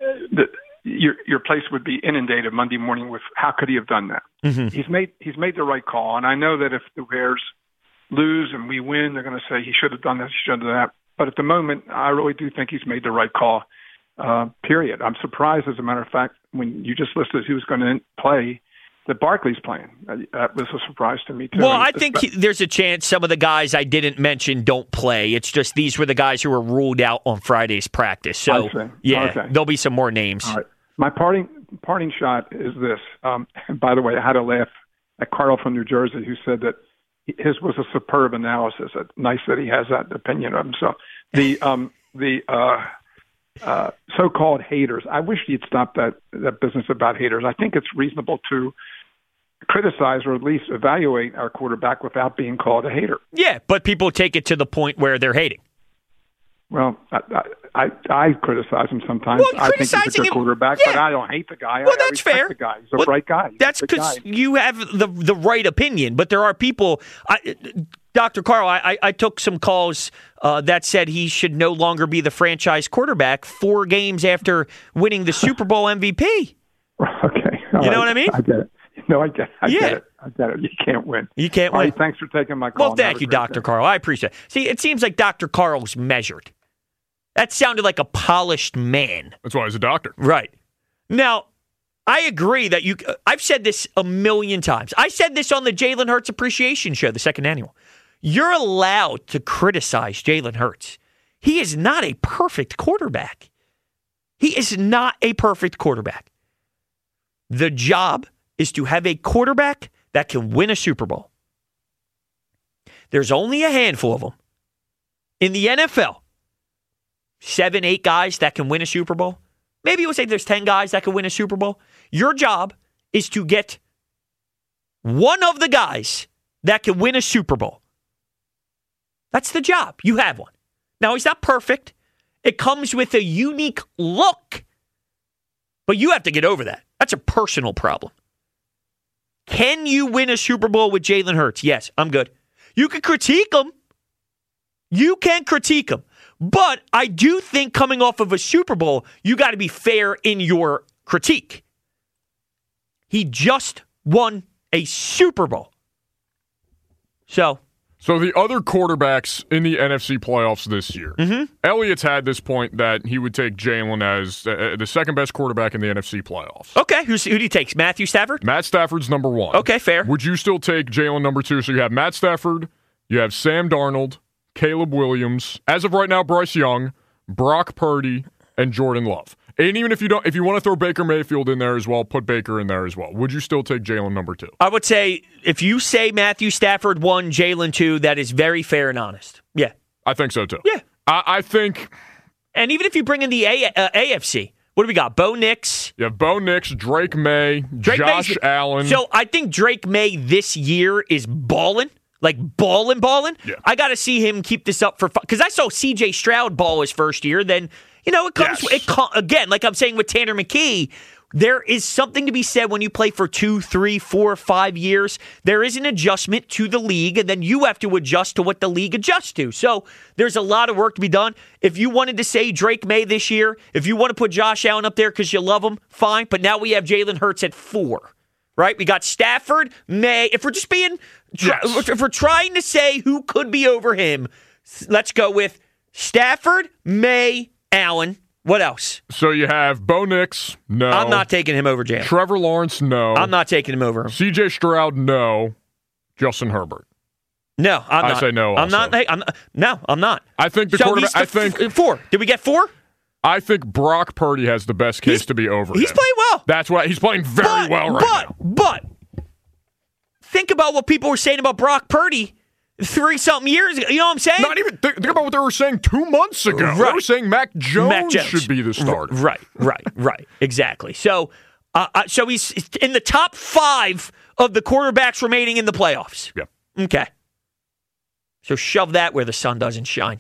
your place would be inundated Monday morning with how could he have done that? Mm-hmm. He's made the right call, and I know that if the Bears lose and we win, they're going to say he should have done this, he should have done that. But at the moment, I really do think he's made the right call. Period. I'm surprised, as a matter of fact, when you just listed who's going to play, that Barkley's playing. That was a surprise to me, too. Well, I think there's a chance some of the guys I didn't mention don't play. It's just these were the guys who were ruled out on Friday's practice. So, yeah, there'll be some more names. All right. My parting shot is this. And by the way, I had a laugh at Carl from New Jersey who said that his was a superb analysis. Nice that he has that opinion of himself. The so-called haters. I wish you'd stop that business about haters. I think it's reasonable to criticize or at least evaluate our quarterback without being called a hater. Yeah, but people take it to the point where they're hating. Well, I criticize him sometimes. Well, I think he's a good quarterback, but I don't hate the guy. Well, that's fair. The guy. He's a bright guy. That's because you have the right opinion, but there are people. Dr. Carl, I took some calls that said he should no longer be the franchise quarterback 4 games after winning the Super Bowl MVP. Okay. You know what I mean? I get it. No, I get it. You can't win. You can't win. All right, thanks for taking my call. Well, thank you, Dr. Carl. I appreciate it. See, it seems like Dr. Carl's measured. That sounded like a polished man. That's why he's a doctor. Right. Now, I agree that I've said this a million times. I said this on the Jalen Hurts Appreciation Show, the second annual. You're allowed to criticize Jalen Hurts. He is not a perfect quarterback. He is not a perfect quarterback. The job is to have a quarterback that can win a Super Bowl. There's only a handful of them in the NFL. 7, 8 guys that can win a Super Bowl. Maybe we'll say there's 10 guys that can win a Super Bowl. Your job is to get one of the guys that can win a Super Bowl. That's the job. You have one. Now, he's not perfect. It comes with a unique look. But you have to get over that. That's a personal problem. Can you win a Super Bowl with Jalen Hurts? Yes, I'm good. You can critique him. You can critique him. But I do think coming off of a Super Bowl, you got to be fair in your critique. He just won a Super Bowl. So the other quarterbacks in the NFC playoffs this year, Elliott's had this point that he would take Jalen as the second best quarterback in the NFC playoffs. Okay, who do you take? Matthew Stafford? Matt Stafford's number 1. Okay, fair. Would you still take Jalen number 2? So you have Matt Stafford, you have Sam Darnold, Caleb Williams, as of right now, Bryce Young, Brock Purdy, and Jordan Love. And even if you want to throw Baker Mayfield in there as well, put Baker in there as well. Would you still take Jalen number 2? I would say if you say Matthew Stafford 1, Jalen 2, that is very fair and honest. Yeah. I think so too. Yeah. I think. And even if you bring in the AFC, what do we got? Bo Nix. You have Bo Nix, Drake May, Josh Allen. So I think Drake May this year is balling. Like balling. Yeah. I got to see him keep this up for fun. Because I saw C.J. Stroud ball his first year. Then, it comes, again, like I'm saying with Tanner McKee, there is something to be said when you play for 2, 3, 4, 5 years. There is an adjustment to the league, and then you have to adjust to what the league adjusts to. So there's a lot of work to be done. If you wanted to say Drake May this year, if you want to put Josh Allen up there because you love him, fine. But now we have Jalen Hurts at 4. Right? We got Stafford, May. If we're just being, if we're trying to say who could be over him, let's go with Stafford, May, Allen. What else? So you have Bo Nix, no. I'm not taking him over Jalen. Trevor Lawrence, no. I'm not taking him over him. C.J. Stroud, no. Justin Herbert. No, I'm not. I say no. I'm not. No, I'm not. I think the quarterback. I think 4. Did we get 4? I think Brock Purdy has the best case to be over. He's playing well. That's why he's playing very well right now. But think about what people were saying about Brock Purdy 3-something years ago. You know what I'm saying? Not even think about what they were saying 2 months ago. Right. They were saying Mac Jones should be the starter. Right. Exactly. So he's in the top 5 of the quarterbacks remaining in the playoffs. Yep. Okay. So shove that where the sun doesn't shine.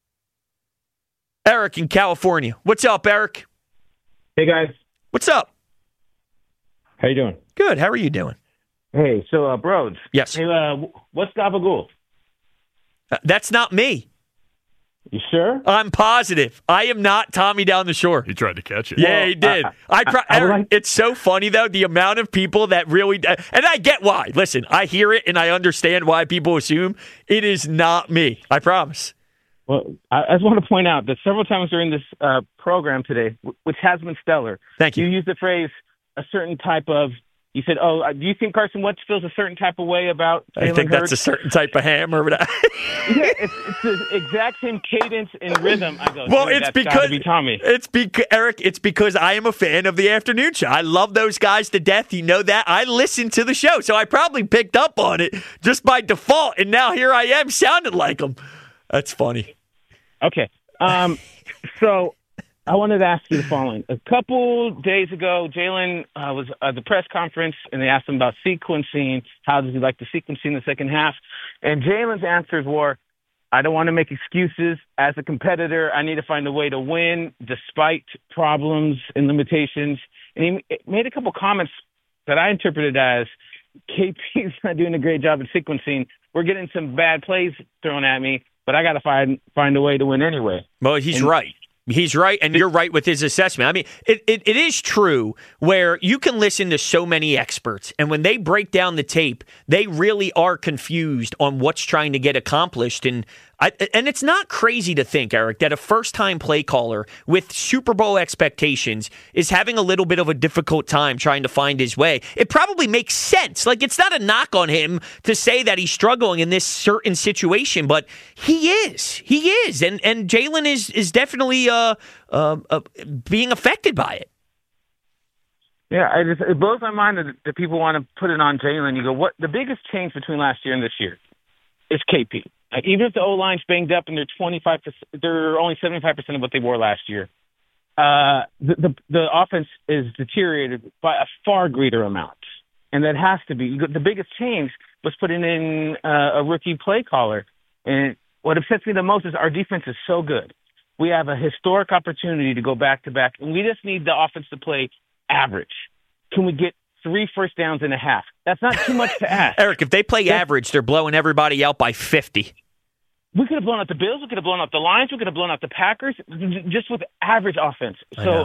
Eric in California. What's up, Eric? Hey, guys. What's up? How you doing? Good. How are you doing? Hey, so, Broads. Yes. Hey, what's Gabagool? That's not me. You sure? I'm positive. I am not Tommy down the shore. He tried to catch it. Yeah, he did. Eric, it's so funny, though, the amount of people that really... And I get why. Listen, I hear it, and I understand why people assume it is not me. I promise. Well, I just want to point out that several times during this program today, which has been stellar, thank you. You used the phrase a certain type of. You said, do you think Carson Wentz feels a certain type of way about Jalen I think Hurts? That's a certain type of ham or whatever. Yeah, it's the exact same cadence and rhythm. I go, well, it's because be Tommy. Eric, it's because I am a fan of the afternoon show. I love those guys to death. You know that. I listen to the show, so I probably picked up on it just by default, and now here I am sounding like them. That's funny. Okay. So I wanted to ask you the following. A couple days ago, Jalen was at the press conference, and they asked him about sequencing. How does he like the sequencing in the second half? And Jalen's answers were, I don't want to make excuses. As a competitor, I need to find a way to win despite problems and limitations. And he made a couple comments that I interpreted as, KP's not doing a great job at sequencing. We're getting some bad plays thrown at me, but I got to find a way to win anyway. Well, he's right. He's right, and you're right with his assessment. I mean, it is true where you can listen to so many experts, and when they break down the tape, they really are confused on what's trying to get accomplished. And And it's not crazy to think, Eric, that a first-time play caller with Super Bowl expectations is having a little bit of a difficult time trying to find his way. It probably makes sense. Like, it's not a knock on him to say that he's struggling in this certain situation, but he is. He is. And Jalen is definitely being affected by it. Yeah, it blows my mind that people want to put it on Jalen. You go, what? The biggest change between last year and this year is KP. Like, even if the O-line's banged up and they're only 75% of what they were last year, the offense is deteriorated by a far greater amount. And that has to be. The biggest change was putting in a rookie play caller. And what upsets me the most is our defense is so good. We have a historic opportunity to go back-to-back, and we just need the offense to play average. Can we get 3 first downs and a half? That's not too much to ask. Eric, if they play average, they're blowing everybody out by 50. We could have blown out the Bills. We could have blown out the Lions. We could have blown out the Packers just with average offense. So,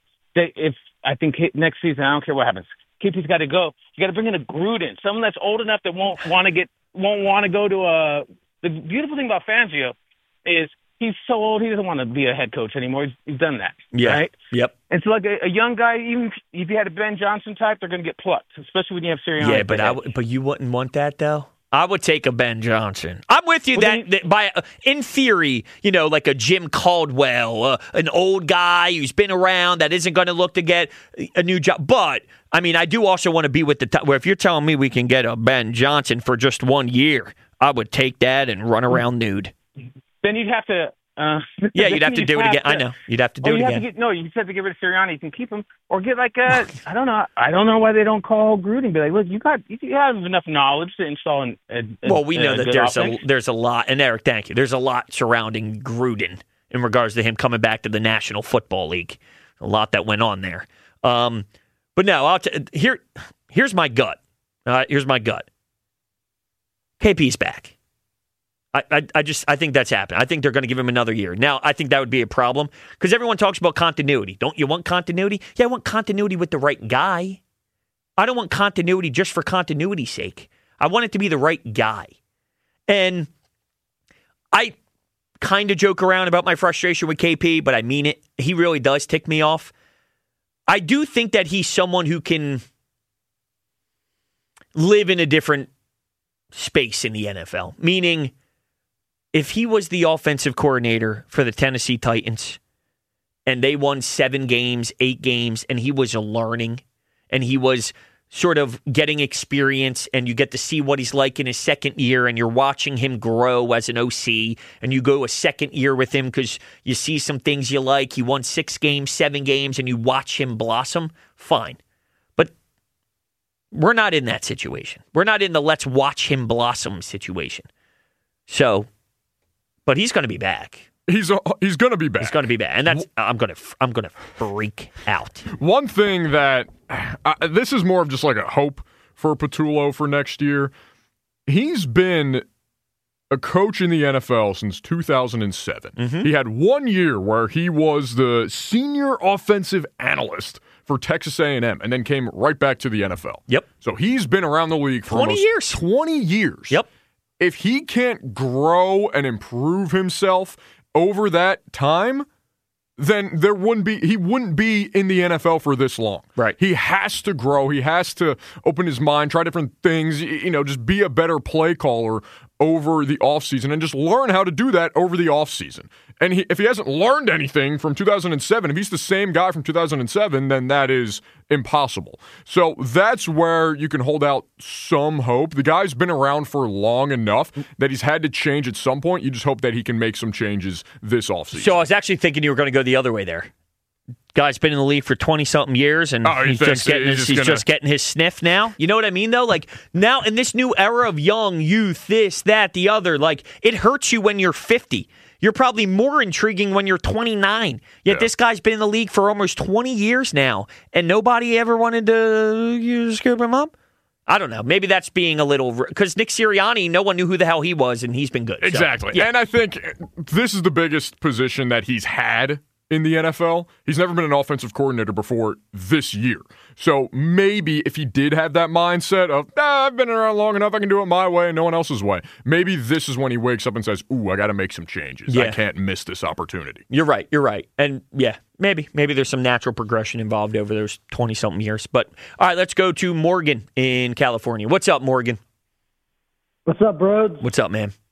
I think next season, I don't care what happens. KP's got to go. You got to bring in a Gruden, someone that's old enough that won't want to go to a. The beautiful thing about Fangio is he's so old he doesn't want to be a head coach anymore. He's done that. Yeah. Right? Yep. And so, like a young guy, even if you had a Ben Johnson type, they're going to get plucked, especially when you have Sirianni. Yeah, but you wouldn't want that though. I would take a Ben Johnson. I'm with you in theory, like a Jim Caldwell, an old guy who's been around that isn't going to look to get a new job. But, I mean, I do also want to be with the top, where if you're telling me we can get a Ben Johnson for just 1 year, I would take that and run around nude. Then you'd have to... you'd have to do it again. I know. You'd have to do it again. You said to get rid of Sirianni. You can keep him. Or get like a... I don't know. I don't know why they don't call Gruden. Be like, look, you have enough knowledge to install well, we know that there's a lot. And Eric, thank you. There's a lot surrounding Gruden in regards to him coming back to the National Football League. A lot that went on there. But no, here's my gut. Here's my gut. KP's back. I think that's happened. I think they're going to give him another year. Now, I think that would be a problem because everyone talks about continuity. Don't you want continuity? Yeah, I want continuity with the right guy. I don't want continuity just for continuity's sake. I want it to be the right guy. And I kind of joke around about my frustration with KP, but I mean it. He really does tick me off. I do think that he's someone who can live in a different space in the NFL, meaning if he was the offensive coordinator for the Tennessee Titans and they won 7 games, 8 games, and he was learning and he was sort of getting experience and you get to see what he's like in his second year and you're watching him grow as an OC and you go a second year with him because you see some things you like. He won 6 games, 7 games, and you watch him blossom, fine. But we're not in that situation. We're not in the let's watch him blossom situation. So... But he's going to be back. He's going to be back. He's going to be back, and that's I'm going to freak out. One thing that this is more of just like a hope for Patullo for next year. He's been a coach in the NFL since 2007. Mm-hmm. He had 1 year where he was the senior offensive analyst for Texas A&M, and then came right back to the NFL. Yep. So he's been around the league for 20 years. 20 years. Yep. If he can't grow and improve himself over that time, then he wouldn't be in the NFL for this long. Right. He has to grow. He has to open his mind, try different things, just be a better play caller over the offseason and just learn how to do that over the offseason. And if he hasn't learned anything from 2007, if he's the same guy from 2007, then that is impossible. So that's where you can hold out some hope. The guy's been around for long enough that he's had to change at some point. You just hope that he can make some changes this offseason. So I was actually thinking you were going to go the other way there. Guy's been in the league for 20-something years, and he's just getting his sniff now. You know what I mean, though? Like, now in this new era of young youth, this, that, the other, like, it hurts you when you're 50. You're probably more intriguing when you're 29. Yet this guy's been in the league for almost 20 years now, and nobody ever wanted to scoop him up? I don't know. Maybe that's being a little... Because Nick Sirianni, no one knew who the hell he was, and he's been good. Exactly. So, yeah. And I think this is the biggest position that he's had in the NFL. He's never been an offensive coordinator before this year. So maybe if he did have that mindset of, I've been around long enough, I can do it my way and no one else's way, maybe this is when he wakes up and says, I got to make some changes. I can't miss this opportunity. You're right. And yeah, maybe there's some natural progression involved over those 20-something years. But all right, let's go to Morgan in California. What's up, Morgan? What's up, bro? What's up, man?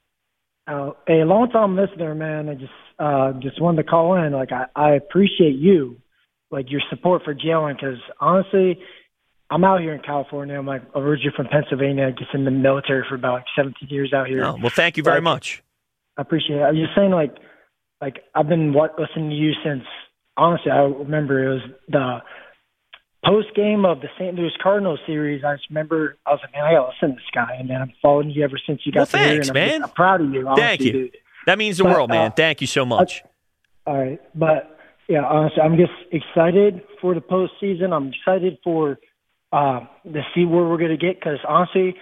A long-time listener, man. I just wanted to call in. Like, I appreciate you, like, your support for Jalen, because honestly, I'm out here in California. I'm like originally from Pennsylvania. Just in the military for about 17 years out here. Oh, well, thank you very much. I appreciate it. I was just saying, like I've been listening to you since. Honestly, I remember it was the post game of the St. Louis Cardinals series. I just remember I was like, man, I gotta listen to this guy, and then I'm following you ever since you got here. Thanks, man. I'm proud of you. Honestly, thank you. Dude. That means the world, man. Thank you so much. All right, but yeah, honestly, I'm just excited for the postseason. I'm excited for to see where we're gonna get, because honestly,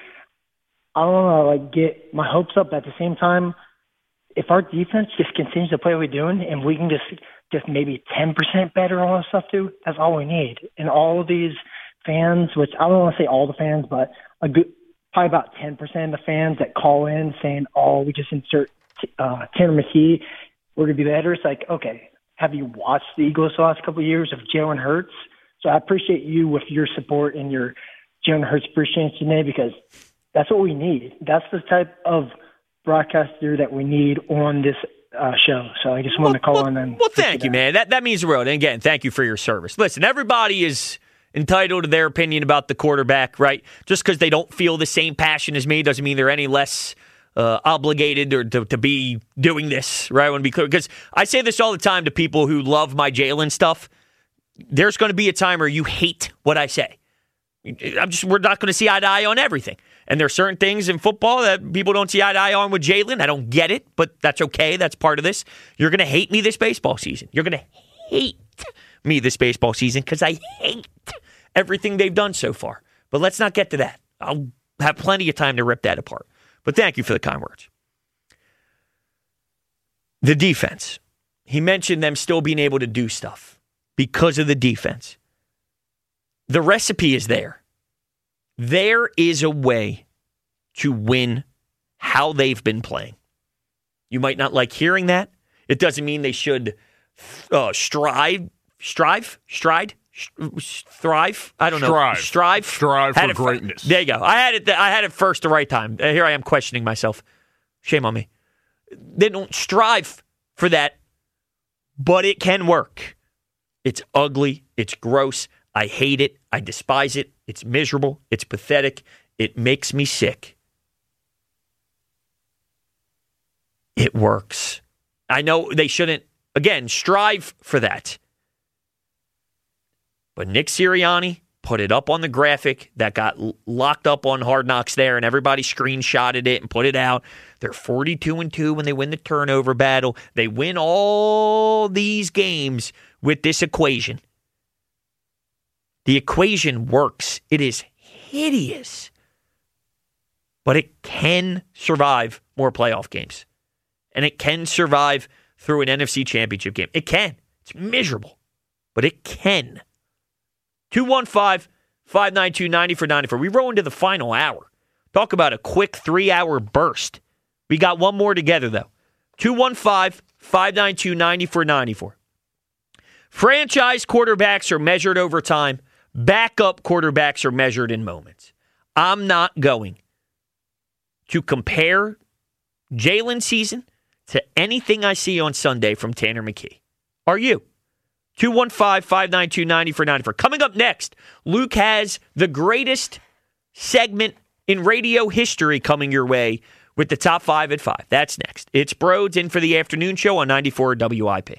I don't want to get my hopes up. At the same time, if our defense just continues to play what we're doing, and we can just maybe 10% better on all this stuff too, that's all we need. And all of these fans, which I don't want to say all the fans, but probably about 10% of the fans that call in saying, we just insert Tanner McKee, we're going to be better. It's like, okay, have you watched the Eagles the last couple of years of Jalen Hurts? So I appreciate you with your support and your Jalen Hurts appreciation today, because that's what we need. That's the type of broadcaster that we need on this show. So I just wanted to call in and... Well, thank you, man. That means the world. And again, thank you for your service. Listen, everybody is entitled to their opinion about the quarterback, right? Just because they don't feel the same passion as me doesn't mean they're any less obligated or to be doing this, right? I want to be clear, because I say this all the time to people who love my Jalen stuff. There's going to be a time where you hate what I say. We're not going to see eye to eye on everything. And there are certain things in football that people don't see eye to eye on with Jalen. I don't get it, but that's okay. That's part of this. You're going to hate me this baseball season. You're going to hate me this baseball season because I hate everything they've done so far. But let's not get to that. I'll have plenty of time to rip that apart. But thank you for the kind words. The defense. He mentioned them still being able to do stuff because of the defense. The recipe is there. There is a way to win how they've been playing. You might not like hearing that. It doesn't mean they should thrive. I don't know. Strive for greatness. There you go. I had it first the right time. Here I am questioning myself. Shame on me. They don't strive for that, but it can work. It's ugly. It's gross. I hate it. I despise it. It's miserable. It's pathetic. It makes me sick. It works. I know they shouldn't, again, strive for that. But Nick Sirianni put it up on the graphic that got locked up on Hard Knocks there, and everybody screenshotted it and put it out. They're 42-2 when they win the turnover battle. They win all these games with this equation. The equation works. It is hideous. But it can survive more playoff games. And it can survive through an NFC Championship game. It can. It's miserable. But it can. 215-592-9494. We roll into the final hour. Talk about a quick 3-hour burst. We got one more together, though. 215-592-9494. Franchise quarterbacks are measured over time. Backup quarterbacks are measured in moments. I'm not going to compare Jalen's season to anything I see on Sunday from Tanner McKee. Are you? 215-592-9494. Coming up next, Luke has the greatest segment in radio history coming your way with the top 5 at 5. That's next. It's Broads in for the afternoon show on 94 WIP.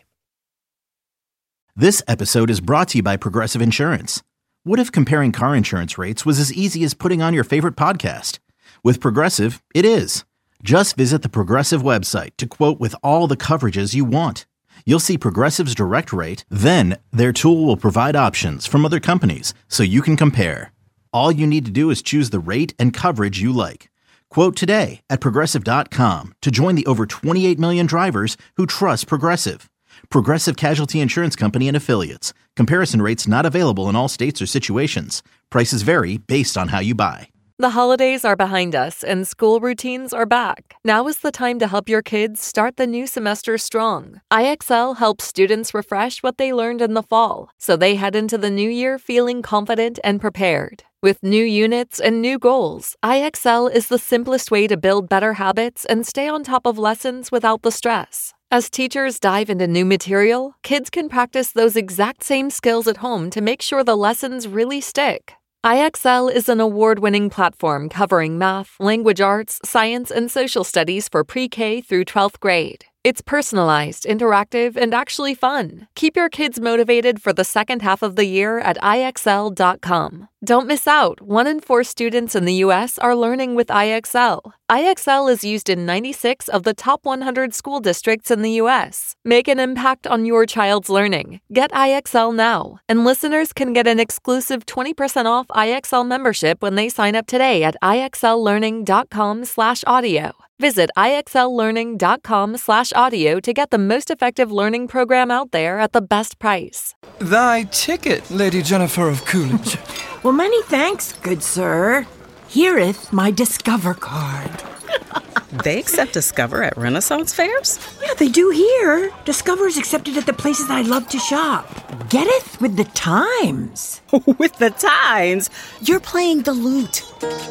This episode is brought to you by Progressive Insurance. What if comparing car insurance rates was as easy as putting on your favorite podcast? With Progressive, it is. Just visit the Progressive website to quote with all the coverages you want. You'll see Progressive's direct rate, then their tool will provide options from other companies so you can compare. All you need to do is choose the rate and coverage you like. Quote today at Progressive.com to join the over 28 million drivers who trust Progressive. Progressive Casualty Insurance Company and Affiliates. Comparison rates not available in all states or situations. Prices vary based on how you buy. The holidays are behind us and school routines are back. Now is the time to help your kids start the new semester strong. IXL helps students refresh what they learned in the fall, so they head into the new year feeling confident and prepared. With new units and new goals, IXL is the simplest way to build better habits and stay on top of lessons without the stress. As teachers dive into new material, kids can practice those exact same skills at home to make sure the lessons really stick. IXL is an award-winning platform covering math, language arts, science, and social studies for pre-K through 12th grade. It's personalized, interactive, and actually fun. Keep your kids motivated for the second half of the year at IXL.com. Don't miss out. 1 in 4 students in the U.S. are learning with IXL. IXL is used in 96 of the top 100 school districts in the U.S. Make an impact on your child's learning. Get IXL now. And listeners can get an exclusive 20% off IXL membership when they sign up today at IXLlearning.com/audio. Visit IXLlearning.com/audio to get the most effective learning program out there at the best price. Thy ticket, Lady Jennifer of Coolidge. Well, many thanks, good sir. Here'th my Discover card. They accept Discover at Renaissance fairs? Yeah, they do here. Discover is accepted at the places I love to shop. Getteth with the times. With the times? You're playing the lute.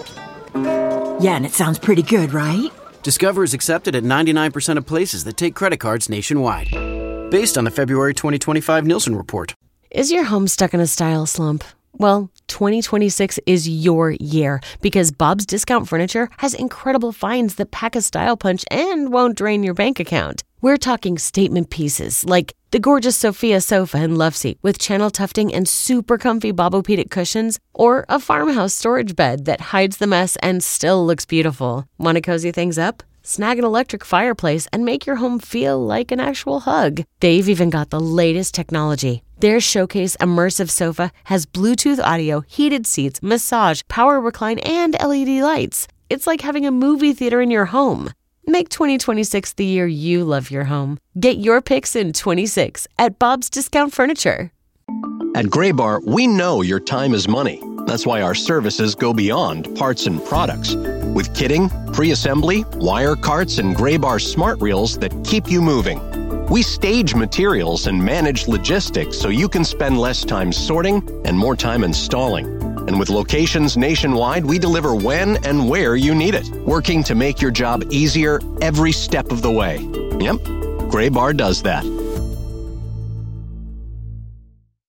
Yeah, and it sounds pretty good, right? Discover is accepted at 99% of places that take credit cards nationwide. Based on the February 2025 Nielsen report. Is your home stuck in a style slump? Well, 2026 is your year because Bob's Discount Furniture has incredible finds that pack a style punch and won't drain your bank account. We're talking statement pieces like the gorgeous Sophia sofa and love seat with channel tufting and super comfy Bobopedic cushions, or a farmhouse storage bed that hides the mess and still looks beautiful. Want to cozy things up? Snag an electric fireplace and make your home feel like an actual hug. They've even got the latest technology. Their Showcase Immersive Sofa has Bluetooth audio, heated seats, massage, power recline, and LED lights. It's like having a movie theater in your home. Make 2026 the year you love your home. Get your picks in 26 at Bob's Discount Furniture. At Graybar, we know your time is money. That's why our services go beyond parts and products. With kitting, pre-assembly, wire carts, and Graybar smart reels that keep you moving. We stage materials and manage logistics so you can spend less time sorting and more time installing. And with locations nationwide, we deliver when and where you need it, working to make your job easier every step of the way. Yep, Graybar does that.